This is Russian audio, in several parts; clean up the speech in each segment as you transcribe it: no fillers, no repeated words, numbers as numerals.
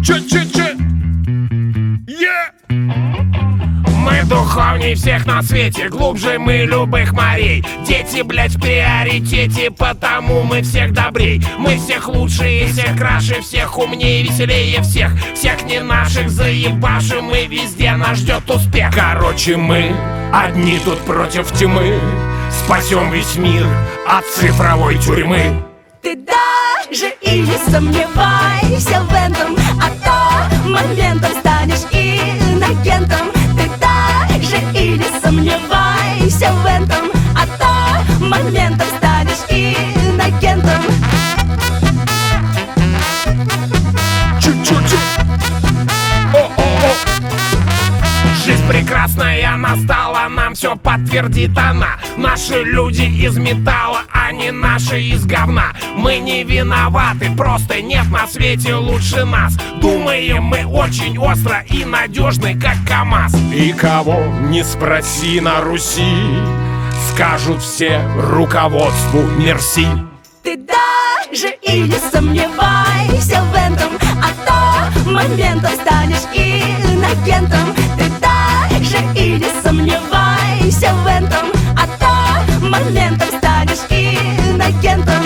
Че? Мы духовней всех на свете, глубже мы любых морей. Дети, блять, в приоритете, потому мы всех добрей. Мы всех лучше и всех краше, всех умнее, веселее всех. Всех не наших заебашим, и везде нас ждет успех. Короче, мы одни тут против тьмы, спасем весь мир от цифровой тюрьмы. Ты даже и не сомневайся в этом, а то моментом станешь инагентом. Ты даже и не сомневайся в этом, а то моментом станешь инагентом. Жизнь прекрасная настала, нам все подтвердит она. Наши люди из металла, а не наши из говна. Мы не виноваты, просто нет на свете лучше нас. Думаем мы очень остро и надежны, как КамАЗ. И кого не спроси на Руси, скажут все руководству мерси. Ты даже и не сомневайся в этом, а то моментом станешь инагентом. Ты даже и не сомневайся в этом, а то моментом станешь инагентом.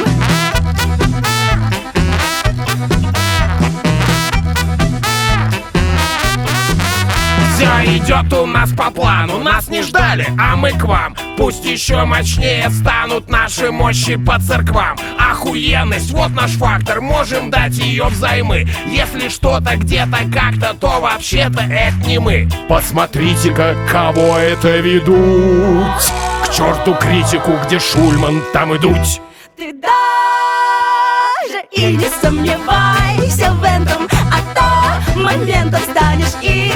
Все идет у нас по плану, нас не ждали, а мы к вам. Пусть еще мощнее станут наши мощи по церквам. Охуенность, вот наш фактор, можем дать ее взаймы. Если что-то где-то как-то, то вообще-то это не мы. Посмотрите-ка, кого это ведут. К черту критику, где Шульман, там и Дудь. Ты даже и не сомневайся в этом, а то моментом станешь